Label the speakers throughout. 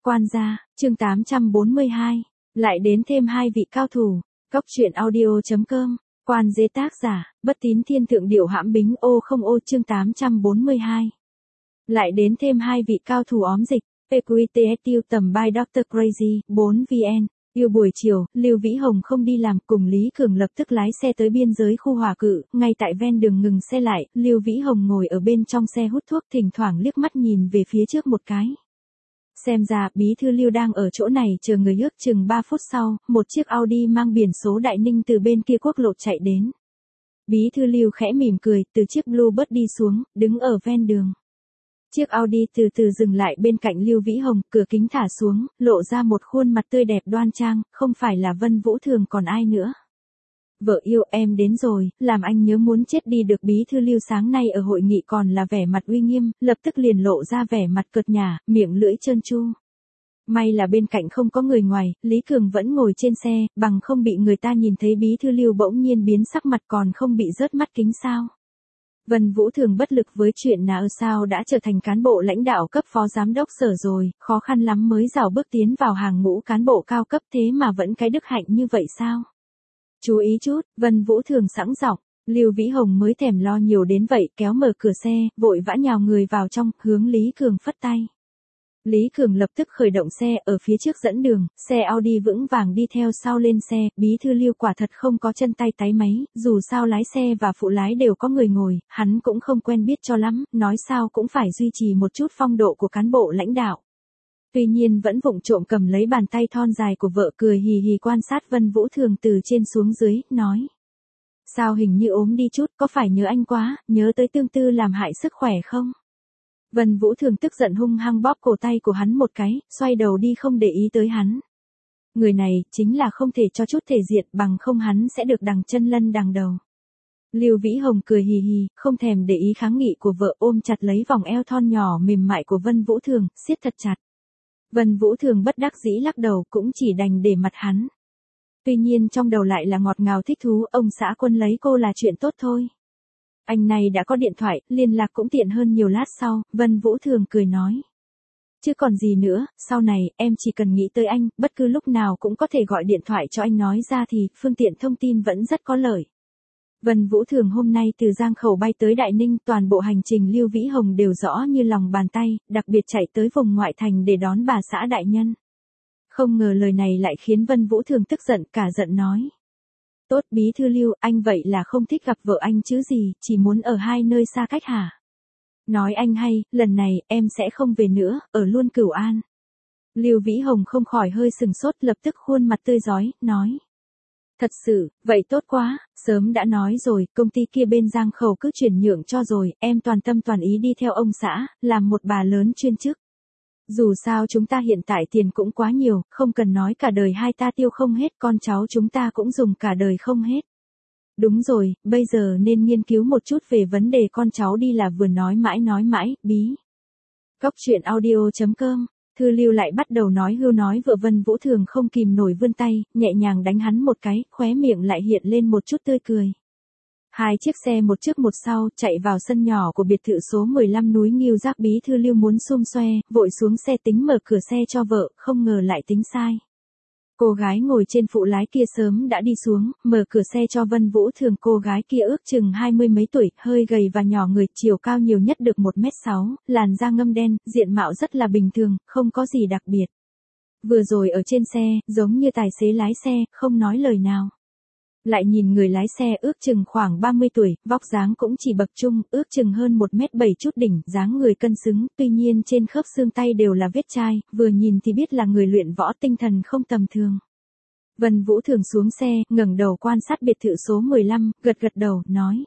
Speaker 1: Quan gia, chương 842. Lại đến thêm hai vị cao thủ. Cốc truyện audio.com. Quan dế tác giả, Bất Tín Thiên Thượng Điệu Hãm Bính Ô không ô chương 842. Lại đến thêm hai vị cao thủ óm dịch. PQTS tiêu tầm by Dr. Crazy, 4 VN. Yêu buổi chiều, Lưu Vĩ Hồng không đi làm, cùng Lý Cường lập tức lái xe tới biên giới khu Hòa Cự, ngay tại ven đường ngừng xe lại, Lưu Vĩ Hồng ngồi ở bên trong xe hút thuốc, thỉnh thoảng liếc mắt nhìn về phía trước một cái. Xem ra, bí thư Lưu đang ở chỗ này chờ người, ước chừng 3 phút sau, một chiếc Audi mang biển số Đại Ninh từ bên kia quốc lộ chạy đến. Bí thư Lưu khẽ mỉm cười, từ chiếc Bluebird đi xuống, đứng ở ven đường. Chiếc Audi từ từ dừng lại bên cạnh Lưu Vĩ Hồng, cửa kính thả xuống, lộ ra một khuôn mặt tươi đẹp đoan trang, không phải là Vân Vũ Thường còn ai nữa. Vợ yêu, em đến rồi, làm anh nhớ muốn chết đi được. Bí thư Lưu sáng nay ở hội nghị còn là vẻ mặt uy nghiêm, lập tức liền lộ ra vẻ mặt cợt nhả, miệng lưỡi trơn tru. May là bên cạnh không có người ngoài, Lý Cường vẫn ngồi trên xe, bằng không bị người ta nhìn thấy bí thư Lưu bỗng nhiên biến sắc mặt còn không bị rớt mắt kính sao. Vân Vũ Thường bất lực với chuyện nào sao đã trở thành cán bộ lãnh đạo cấp phó giám đốc sở rồi, khó khăn lắm mới rào bước tiến vào hàng ngũ cán bộ cao cấp, thế mà vẫn cái đức hạnh như vậy sao? Chú ý chút, Vân Vũ Thường sẵn giọng. Lưu Vĩ Hồng mới thèm lo nhiều đến vậy, kéo mở cửa xe, vội vã nhào người vào trong, hướng Lý Cường phất tay. Lý Cường lập tức khởi động xe, ở phía trước dẫn đường, xe Audi vững vàng đi theo sau lên xe. Bí thư Lưu quả thật không có chân tay táy máy, dù sao lái xe và phụ lái đều có người ngồi, hắn cũng không quen biết cho lắm, nói sao cũng phải duy trì một chút phong độ của cán bộ lãnh đạo. Tuy nhiên vẫn vụng trộm cầm lấy bàn tay thon dài của vợ, cười hì hì quan sát Vân Vũ Thường từ trên xuống dưới, nói. Sao hình như ốm đi chút, có phải nhớ anh quá, nhớ tới tương tư làm hại sức khỏe không? Vân Vũ Thường tức giận hung hăng bóp cổ tay của hắn một cái, xoay đầu đi không để ý tới hắn. Người này, chính là không thể cho chút thể diện, bằng không hắn sẽ được đằng chân lân đằng đầu. Lưu Vĩ Hồng cười hì hì, không thèm để ý kháng nghị của vợ, ôm chặt lấy vòng eo thon nhỏ mềm mại của Vân Vũ Thường, siết thật chặt. Vân Vũ Thường bất đắc dĩ lắc đầu, cũng chỉ đành để mặt hắn. Tuy nhiên trong đầu lại là ngọt ngào thích thú, ông xã Quân lấy cô là chuyện tốt thôi. Anh này đã có điện thoại, liên lạc cũng tiện hơn nhiều. Lát sau, Vân Vũ Thường cười nói. Chứ còn gì nữa, sau này, em chỉ cần nghĩ tới anh, bất cứ lúc nào cũng có thể gọi điện thoại cho anh, nói ra thì, phương tiện thông tin vẫn rất có lợi. Vân Vũ Thường hôm nay từ Giang Khẩu bay tới Đại Ninh, toàn bộ hành trình Lưu Vĩ Hồng đều rõ như lòng bàn tay, đặc biệt chạy tới vùng ngoại thành để đón bà xã đại nhân. Không ngờ lời này lại khiến Vân Vũ Thường tức giận, cả giận nói. Tốt bí thư Lưu, anh vậy là không thích gặp vợ anh chứ gì, chỉ muốn ở hai nơi xa cách hả? Nói anh hay, lần này, em sẽ không về nữa, ở luôn Cửu An. Lưu Vĩ Hồng không khỏi hơi sừng sốt, lập tức khuôn mặt tươi rói, nói. Thật sự, vậy tốt quá, sớm đã nói rồi, công ty kia bên Giang Khẩu cứ chuyển nhượng cho rồi, em toàn tâm toàn ý đi theo ông xã, làm một bà lớn chuyên chức. Dù sao chúng ta hiện tại tiền cũng quá nhiều, không cần nói cả đời hai ta tiêu không hết, con cháu chúng ta cũng dùng cả đời không hết. Đúng rồi, bây giờ nên nghiên cứu một chút về vấn đề con cháu đi, là vừa nói mãi, bí. Cốc truyện audio.com. Thư Lưu lại bắt đầu nói hưu nói vợ. Vân Vũ Thường không kìm nổi vươn tay, nhẹ nhàng đánh hắn một cái, khóe miệng lại hiện lên một chút tươi cười. Hai chiếc xe một trước một sau, chạy vào sân nhỏ của biệt thự số 15 núi Ngưu Giác. Bí thư Lưu muốn xum xoe, vội xuống xe tính mở cửa xe cho vợ, không ngờ lại tính sai. Cô gái ngồi trên phụ lái kia sớm đã đi xuống, mở cửa xe cho Vân Vũ Thường. Cô gái kia ước chừng 20 mấy tuổi, hơi gầy và nhỏ người, chiều cao nhiều nhất được 1m6, làn da ngâm đen, diện mạo rất là bình thường, không có gì đặc biệt. Vừa rồi ở trên xe, giống như tài xế lái xe, không nói lời nào. Lại nhìn người lái xe ước chừng khoảng 30 tuổi, vóc dáng cũng chỉ bậc trung, ước chừng hơn 1m7 chút đỉnh, dáng người cân xứng, tuy nhiên trên khớp xương tay đều là vết chai, vừa nhìn thì biết là người luyện võ, tinh thần không tầm thường. Vân Vũ Thường xuống xe, ngẩng đầu quan sát biệt thự số 15, gật đầu, nói.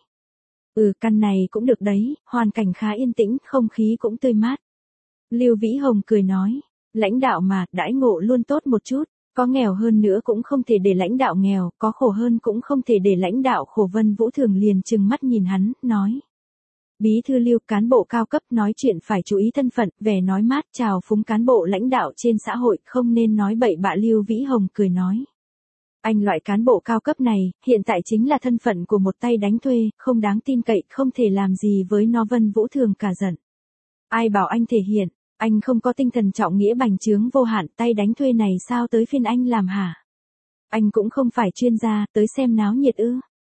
Speaker 1: Căn này cũng được đấy, hoàn cảnh khá yên tĩnh, không khí cũng tươi mát. Lưu Vĩ Hồng cười nói, lãnh đạo mà, đãi ngộ luôn tốt một chút. Có nghèo hơn nữa cũng không thể để lãnh đạo nghèo, có khổ hơn cũng không thể để lãnh đạo khổ. Vân Vũ Thường liền trừng mắt nhìn hắn, nói. Bí thư Lưu, cán bộ cao cấp nói chuyện phải chú ý thân phận, vẻ nói mát chào phúng cán bộ lãnh đạo trên xã hội, không nên nói bậy bạ. Lưu Vĩ Hồng cười nói. Anh loại cán bộ cao cấp này, hiện tại chính là thân phận của một tay đánh thuê, không đáng tin cậy, không thể làm gì với nó. Vân Vũ Thường cả giận. Ai bảo anh thể hiện? Anh không có tinh thần trọng nghĩa bành trướng vô hạn, tay đánh thuê này sao tới phiên anh làm hả? Anh cũng không phải chuyên gia, tới xem náo nhiệt ư?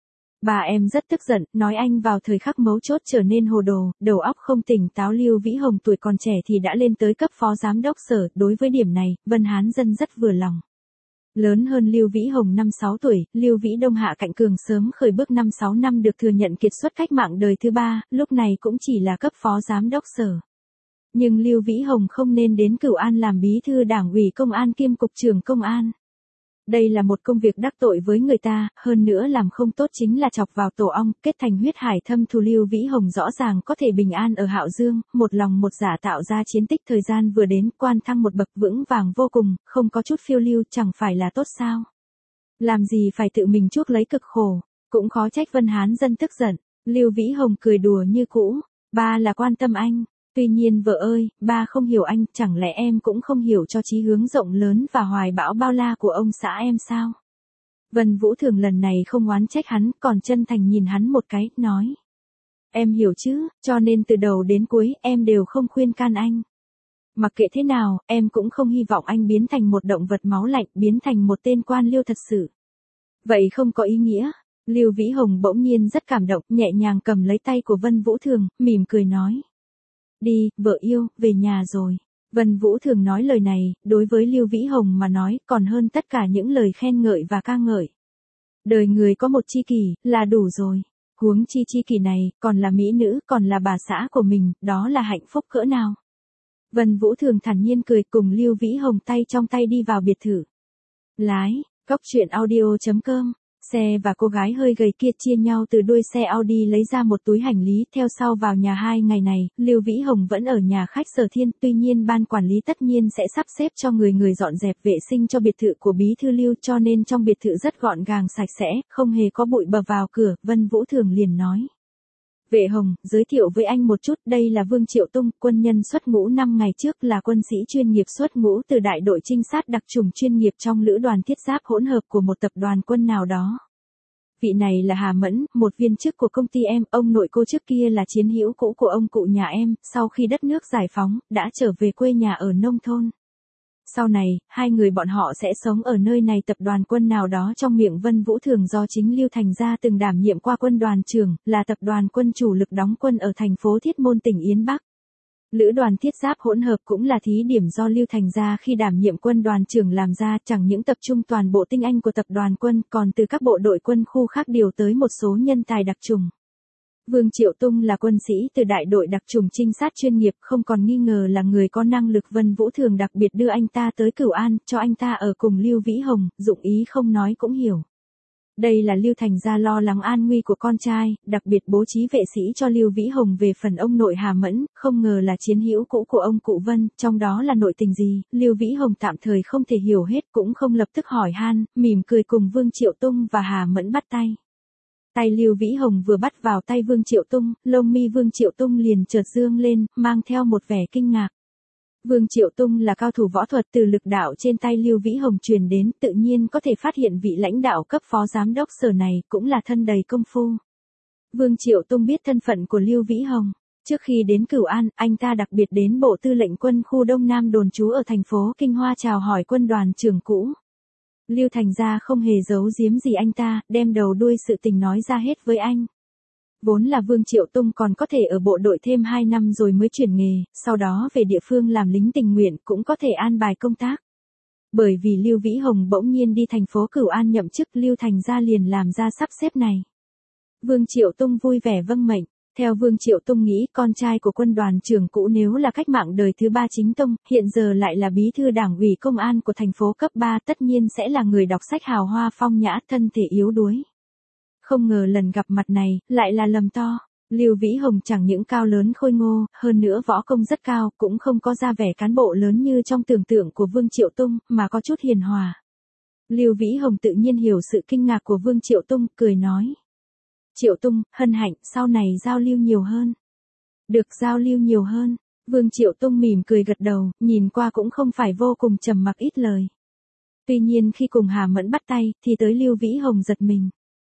Speaker 1: Bà em rất tức giận, nói anh vào thời khắc mấu chốt trở nên hồ đồ, đầu óc không tỉnh táo. Lưu Vĩ Hồng tuổi còn trẻ thì đã lên tới cấp phó giám đốc sở, đối với điểm này, Vân Hán Dân rất vừa lòng. Lớn hơn Lưu Vĩ Hồng 5-6 tuổi, Lưu Vĩ Đông Hạ Cạnh Cường sớm khởi bước 5-6 năm được thừa nhận kiệt xuất cách mạng đời thứ 3, lúc này cũng chỉ là cấp phó giám đốc sở. Nhưng Lưu Vĩ Hồng không nên đến Cửu An làm bí thư đảng ủy công an kiêm cục trưởng công an. Đây là một công việc đắc tội với người ta, hơn nữa làm không tốt chính là chọc vào tổ ong, kết thành huyết hải thâm thù. Lưu Vĩ Hồng rõ ràng có thể bình an ở Hạo Dương, một lòng một dạ tạo ra chiến tích, thời gian vừa đến, quan thăng một bậc vững vàng vô cùng, không có chút phiêu lưu, chẳng phải là tốt sao? Làm gì phải tự mình chuốc lấy cực khổ, cũng khó trách Vân Hán Dân tức giận. Lưu Vĩ Hồng cười đùa như cũ, ba là quan tâm anh. Tuy nhiên vợ ơi, ba không hiểu anh, chẳng lẽ em cũng không hiểu cho chí hướng rộng lớn và hoài bão bao la của ông xã em sao? Vân Vũ Thường lần này không oán trách hắn, còn chân thành nhìn hắn một cái, nói. Em hiểu chứ, cho nên từ đầu đến cuối, em đều không khuyên can anh. Mặc kệ thế nào, em cũng không hy vọng anh biến thành một động vật máu lạnh, biến thành một tên quan liêu thật sự. Vậy không có ý nghĩa. Lưu Vĩ Hồng bỗng nhiên rất cảm động, nhẹ nhàng cầm lấy tay của Vân Vũ Thường, mỉm cười nói. Đi, vợ yêu, về nhà rồi. Vân Vũ Thường nói lời này, đối với Lưu Vĩ Hồng mà nói, còn hơn tất cả những lời khen ngợi và ca ngợi. Đời người có một tri kỷ, là đủ rồi. Huống chi tri kỷ này, còn là mỹ nữ, còn là bà xã của mình, đó là hạnh phúc cỡ nào. Vân Vũ Thường thản nhiên cười cùng Lưu Vĩ Hồng tay trong tay đi vào biệt thự. Lái, cóc truyện audio.com. Xe và cô gái hơi gầy kia chia nhau từ đuôi xe Audi lấy ra một túi hành lý, theo sau vào nhà. 2 ngày này, Lưu Vĩ Hồng vẫn ở nhà khách Sở Thiên, tuy nhiên ban quản lý tất nhiên sẽ sắp xếp cho người dọn dẹp vệ sinh cho biệt thự của bí thư Lưu, cho nên trong biệt thự rất gọn gàng sạch sẽ, không hề có bụi bờ vào cửa. Vân Vũ Thường liền nói. Vệ Hồng, giới thiệu với anh một chút, đây là Vương Triệu Tung, quân nhân xuất ngũ 5 ngày trước, là quân sĩ chuyên nghiệp xuất ngũ từ đại đội trinh sát đặc chủng chuyên nghiệp trong lữ đoàn thiết giáp hỗn hợp của một tập đoàn quân nào đó. Vị này là Hà Mẫn, một viên chức của công ty em, ông nội cô trước kia là chiến hữu cũ của ông cụ nhà em, sau khi đất nước giải phóng, đã trở về quê nhà ở nông thôn. Sau này, hai người bọn họ sẽ sống ở nơi này. Tập đoàn quân nào đó trong miệng Vân Vũ Thường do chính Lưu Thành Gia từng đảm nhiệm qua quân đoàn trưởng, là tập đoàn quân chủ lực đóng quân ở thành phố Thiết Môn tỉnh Yến Bắc. Lữ đoàn thiết giáp hỗn hợp cũng là thí điểm do Lưu Thành Gia khi đảm nhiệm quân đoàn trưởng làm ra, chẳng những tập trung toàn bộ tinh anh của tập đoàn quân, còn từ các bộ đội quân khu khác điều tới một số nhân tài đặc chủng. Vương Triệu Tung là quân sĩ từ đại đội đặc chủng trinh sát chuyên nghiệp, không còn nghi ngờ là người có năng lực. Vân Vũ Thường đặc biệt đưa anh ta tới Cửu An, cho anh ta ở cùng Lưu Vĩ Hồng, dụng ý không nói cũng hiểu. Đây là Lưu Thành Gia lo lắng an nguy của con trai, đặc biệt bố trí vệ sĩ cho Lưu Vĩ Hồng. Về phần ông nội Hà Mẫn, không ngờ là chiến hữu cũ của ông cụ Vân, trong đó là nội tình gì, Lưu Vĩ Hồng tạm thời không thể hiểu hết, cũng không lập tức hỏi han, mỉm cười cùng Vương Triệu Tung và Hà Mẫn bắt tay. Tay Lưu Vĩ Hồng vừa bắt vào tay Vương Triệu Tung, lông mi Vương Triệu Tung liền chợt dương lên, mang theo một vẻ kinh ngạc. Vương Triệu Tung là cao thủ võ thuật, từ lực đạo trên tay Lưu Vĩ Hồng truyền đến, tự nhiên có thể phát hiện vị lãnh đạo cấp phó giám đốc sở này cũng là thân đầy công phu. Vương Triệu Tung biết thân phận của Lưu Vĩ Hồng. Trước khi đến Cửu An, anh ta đặc biệt đến Bộ Tư lệnh Quân khu Đông Nam đồn trú ở thành phố Kinh Hoa chào hỏi quân đoàn trưởng cũ. Lưu Thành Gia không hề giấu giếm gì anh ta, đem đầu đuôi sự tình nói ra hết với anh. Vốn là Vương Triệu Tung còn có thể ở bộ đội thêm 2 năm rồi mới chuyển nghề, sau đó về địa phương làm lính tình nguyện, cũng có thể an bài công tác. Bởi vì Lưu Vĩ Hồng bỗng nhiên đi thành phố Cửu An nhậm chức, Lưu Thành Gia liền làm ra sắp xếp này. Vương Triệu Tung vui vẻ vâng mệnh. Theo Vương Triệu Tung nghĩ, con trai của quân đoàn trưởng cũ nếu là cách mạng đời thứ 3 chính tông, hiện giờ lại là bí thư đảng ủy công an của thành phố cấp 3, tất nhiên sẽ là người đọc sách hào hoa phong nhã, thân thể yếu đuối. Không ngờ lần gặp mặt này, lại là lầm to. Lưu Vĩ Hồng chẳng những cao lớn khôi ngô, hơn nữa võ công rất cao, cũng không có ra vẻ cán bộ lớn như trong tưởng tượng của Vương Triệu Tung, mà có chút hiền hòa. Lưu Vĩ Hồng tự nhiên hiểu sự kinh ngạc của Vương Triệu Tung, cười nói. Triệu Tung, hân hạnh, sau này giao lưu nhiều hơn. Được giao lưu nhiều hơn. Vương Triệu Tung mỉm cười gật đầu, nhìn qua cũng không phải vô cùng trầm mặc ít lời. Tuy nhiên khi cùng Hà Mẫn bắt tay, thì tới Lưu Vĩ Hồng giật mình.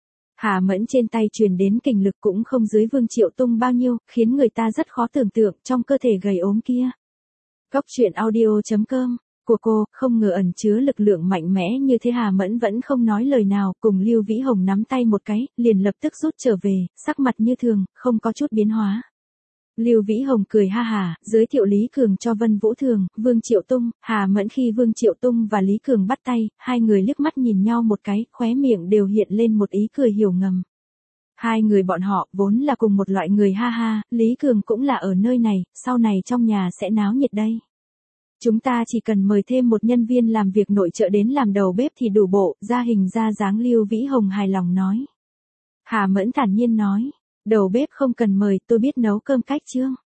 Speaker 1: Hà Mẫn trên tay truyền đến kình lực cũng không dưới Vương Triệu Tung bao nhiêu, khiến người ta rất khó tưởng tượng trong cơ thể gầy ốm kia. Cóc truyện audio.com. Của cô, không ngờ ẩn chứa lực lượng mạnh mẽ như thế. Hà Mẫn vẫn không nói lời nào, cùng Lưu Vĩ Hồng nắm tay một cái, liền lập tức rút trở về, sắc mặt như thường, không có chút biến hóa. Lưu Vĩ Hồng cười ha hả, giới thiệu Lý Cường cho Vân Vũ Thường, Vương Triệu Tung, Hà Mẫn. Khi Vương Triệu Tung và Lý Cường bắt tay, hai người liếc mắt nhìn nhau một cái, khóe miệng đều hiện lên một ý cười hiểu ngầm. Hai người bọn họ vốn là cùng một loại người ha ha, Lý Cường cũng là ở nơi này, sau này trong nhà sẽ náo nhiệt đây. Chúng ta chỉ cần mời thêm một nhân viên làm việc nội trợ đến làm đầu bếp thì đủ bộ, ra hình ra dáng. Lưu Vĩ Hồng hài lòng nói. Hà Mẫn thản nhiên nói, đầu bếp không cần mời, tôi biết nấu cơm cách chương.